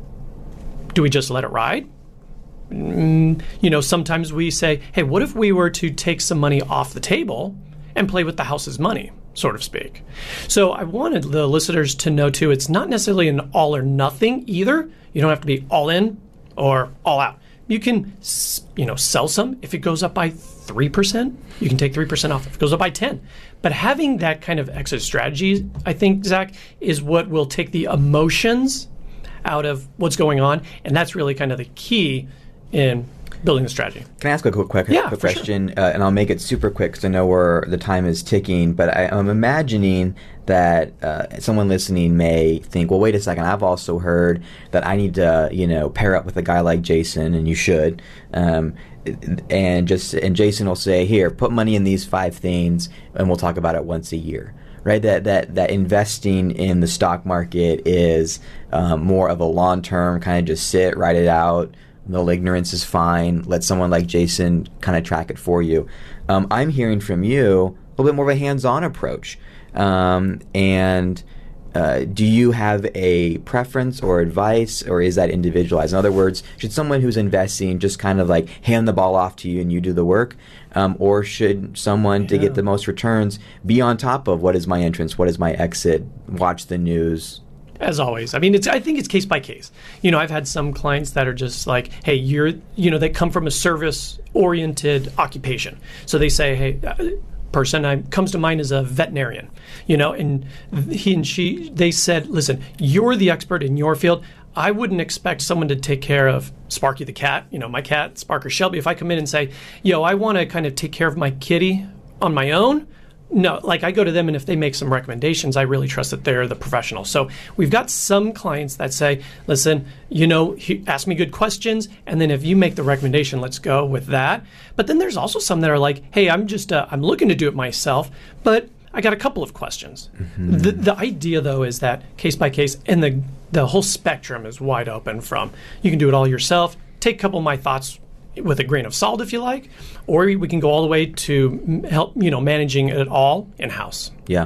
Do we just let it ride? Mm, you know, sometimes we say, hey, what if we were to take some money off the table and play with the house's money, so to speak? So I wanted the listeners to know, too, it's not necessarily an all or nothing either. You don't have to be all in or all out. You can, you know, sell some. If it goes up by three percent, you can take three percent off. If it goes up by ten. But having that kind of exit strategy, I think, Zach, is what will take the emotions out of what's going on. And that's really kind of the key in building the strategy. Can I ask a quick, quick, yeah, quick for question? Sure. Uh, and I'll make it super quick because I know where the time is ticking. But I, I'm imagining that uh, someone listening may think, well, wait a second, I've also heard that I need to, you know, pair up with a guy like Jason, and you should. Um, and just and Jason will say, here, put money in these five things, and we'll talk about it once a year. Right, that that that investing in the stock market is um, more of a long-term kind of just sit, write it out. No ignorance is fine. Let someone like Jason kind of track it for you. Um, I'm hearing from you a little bit more of a hands-on approach. Um, and uh, do you have a preference or advice, or is that individualized? In other words, should someone who's investing just kind of like hand the ball off to you and you do the work? Um, or should someone, yeah. to get the most returns, be on top of what is my entrance, what is my exit, watch the news? As always. I mean, it's, I think it's case by case. You know, I've had some clients that are just like, hey, you're, you know, they come from a service-oriented occupation. So they say, hey, uh, person I, comes to mind as a veterinarian, you know, and he and she, they said, listen, you're the expert in your field. I wouldn't expect someone to take care of Sparky the cat, you know, my cat, Sparker Shelby. If I come in and say, yo, I want to kind of take care of my kitty on my own, no, like I go to them, and if they make some recommendations, I really trust that they're the professional. So we've got some clients that say, listen, you know, ask me good questions, and then if you make the recommendation, let's go with that. But then there's also some that are like, hey, I'm just, uh, I'm looking to do it myself, but I got a couple of questions. Mm-hmm. The, the idea, though, is that case by case, and the the whole spectrum is wide open from you can do it all yourself, take a couple of my thoughts with a grain of salt if you like, or we can go all the way to help, you know, managing it all in-house. Yeah.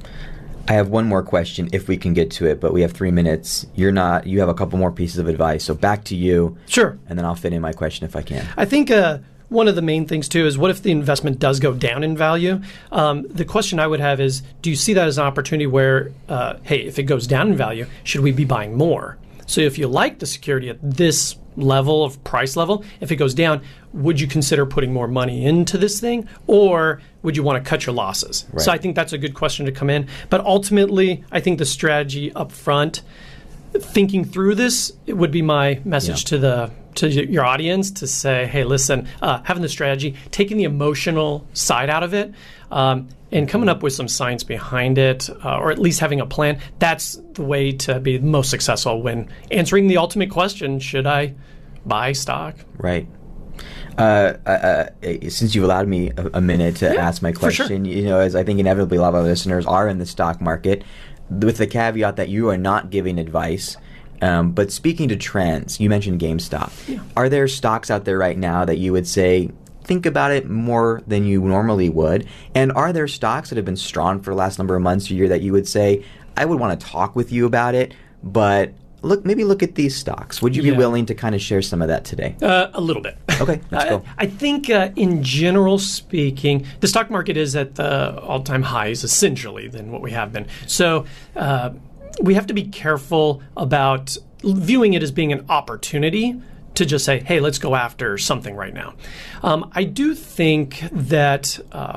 I have one more question if we can get to it, but we have three minutes. You're not, you have a couple more pieces of advice. So back to you. Sure. And then I'll fit in my question if I can. I think uh, one of the main things too is what if the investment does go down in value? Um, the question I would have is, do you see that as an opportunity where, uh, hey, if it goes down in value, should we be buying more? So if you like the security at this level of price level, if it goes down, would you consider putting more money into this thing, or would you want to cut your losses? Right. So I think that's a good question to come in. But ultimately, I think the strategy up front, thinking through this, it would be my message yeah. to the to your audience to say, hey, listen, uh, having the strategy, taking the emotional side out of it, um, and coming up with some science behind it, uh, or at least having a plan, that's the way to be most successful when answering the ultimate question, should I buy stock? Right. Uh, uh, since you allowed me a, a minute to yeah, ask my question, sure. you know, as I think inevitably a lot of our listeners are in the stock market, with the caveat that you are not giving advice, um, but speaking to trends, you mentioned GameStop. Yeah. Are there stocks out there right now that you would say think about it more than you normally would? And are there stocks that have been strong for the last number of months or year that you would say, I would want to talk with you about it, but look, maybe look at these stocks. Would you be Yeah. willing to kind of share some of that today? Uh, a little bit. Okay, let's go. I, I think, uh, in general speaking, the stock market is at the all-time highs, essentially, than what we have been. So uh, we have to be careful about viewing it as being an opportunity to just say, hey, let's go after something right now. Um, I do think that uh,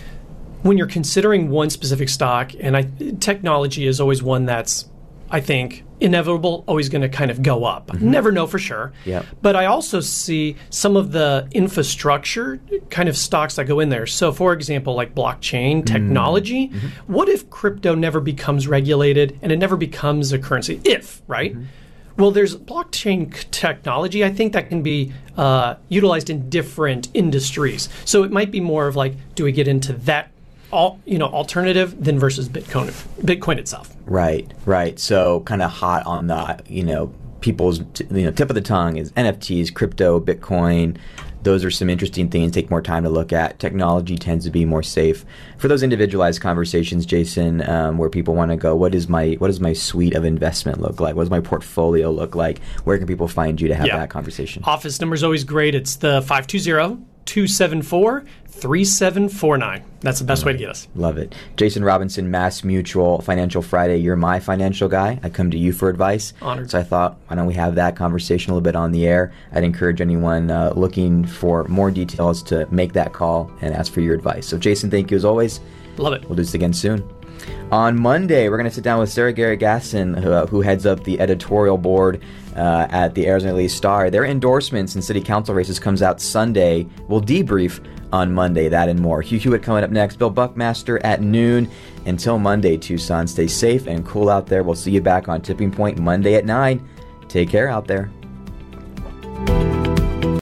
when you're considering one specific stock, and I, technology is always one that's, I think, inevitable, always going to kind of go up. Mm-hmm. Never know for sure. Yep. But I also see some of the infrastructure kind of stocks that go in there. So, for example, like blockchain technology. Mm-hmm. What if crypto never becomes regulated and it never becomes a currency? If, right? Mm-hmm. Well, there's blockchain c- technology, I think, that can be uh, utilized in different industries. So it might be more of like, do we get into that all, you know, alternative than versus Bitcoin, Bitcoin itself? Right, right. So kind of hot on the, you know, people's t- you know tip of the tongue is N F Ts, crypto, Bitcoin. Those are some interesting things. Take more time to look at. Technology tends to be more safe for those individualized conversations, Jason, um, where people want to go. What is my what does my suite of investment look like? What does my portfolio look like? Where can people find you to have Yeah. that conversation? Office number is always great. It's the five two zero, two seven four, three seven four nine. That's the best way to get us. Love it. Jason Robinson, Mass Mutual, Financial Friday. You're my financial guy. I come to you for advice. Honored. So I thought, why don't we have that conversation a little bit on the air? I'd encourage anyone uh, looking for more details to make that call and ask for your advice. So Jason, thank you as always. Love it. We'll do this again soon. On Monday, we're going to sit down with Sarah Garrett Gasson, who, uh, who heads up the editorial board uh, at the Arizona Daily Star. Their endorsements in city council races comes out Sunday. We'll debrief on Monday, that and more. Hugh Hewitt coming up next. Bill Buckmaster at noon. Until Monday, Tucson, stay safe and cool out there. We'll see you back on Tipping Point Monday at nine. Take care out there.